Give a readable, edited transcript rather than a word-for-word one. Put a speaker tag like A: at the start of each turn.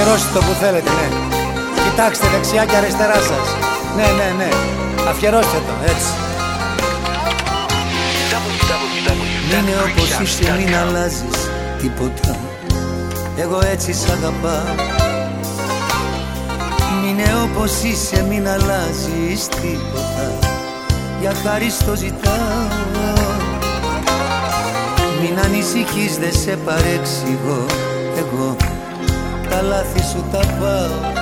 A: Αφιερώστε το που θέλετε, ναι. Κοιτάξτε δεξιά και αριστερά σας. Ναι. Αφιερώστε το, έτσι.
B: Μείνε όπως είσαι, μην αλλάζεις τίποτα. Εγώ έτσι σ' αγαπάω. Μείνε όπως είσαι, μην αλλάζεις τίποτα. Για χάρη στο ζητάω. Μην ανησυχείς, δεν σε παρεξηγώ. Εγώ τα λάθη σου τα πάω.